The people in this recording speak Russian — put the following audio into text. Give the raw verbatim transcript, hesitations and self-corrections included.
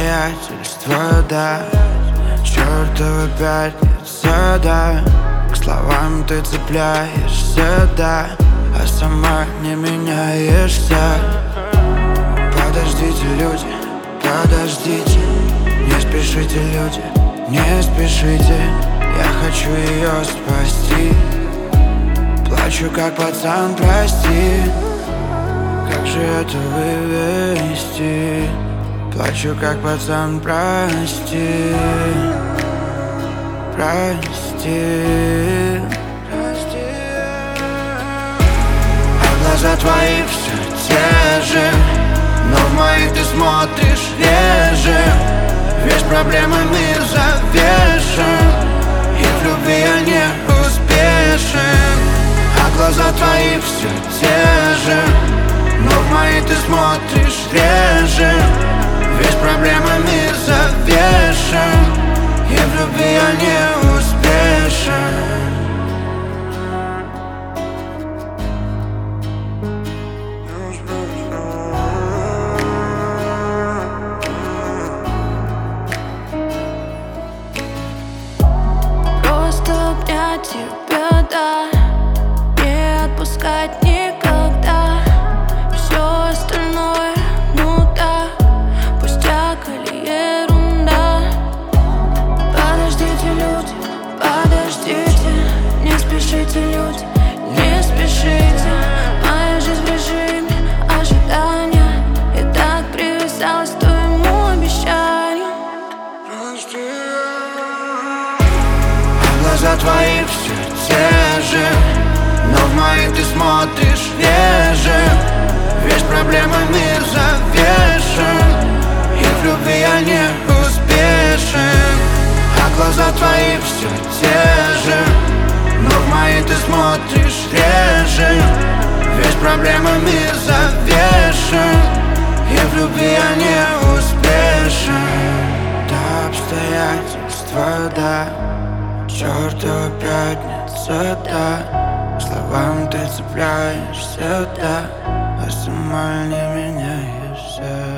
обстоятельства, да. Чёртова пятница, да. К словам ты цепляешься, да, а сама не меняешься. Подождите, люди, подождите. Не спешите, люди, не спешите. Я хочу ее спасти. Плачу как пацан, прости. Как же это вывести? Плачу как пацан, прости. Прости. А глаза твои все те же, но в моих ты смотришь реже. Весь проблемами завешен, и в любви я не успешен. А глаза твои все те же, но в мои ты смотришь реже. Весь проблемами завешен, и в любви я не успешен. Тебя, да, не отпускать никогда. Все остальное, ну да, пустяк или ерунда. Подождите, люди, подождите. Не спешите, люди, не спешите. Моя жизнь в режиме ожидания. И так привязалась к твоему обещанию. Глаза твои все те же, но в моих ты смотришь реже. Весь проблемами завешен, и в любви я не успешен. А глаза твои все те же, но в мои ты смотришь реже. Весь проблемами завешен, и в любви я не успешен. Да, обстоятельства, да. Чёртова пятница, да. К словам ты цепляешься, да, а сама не меняешься.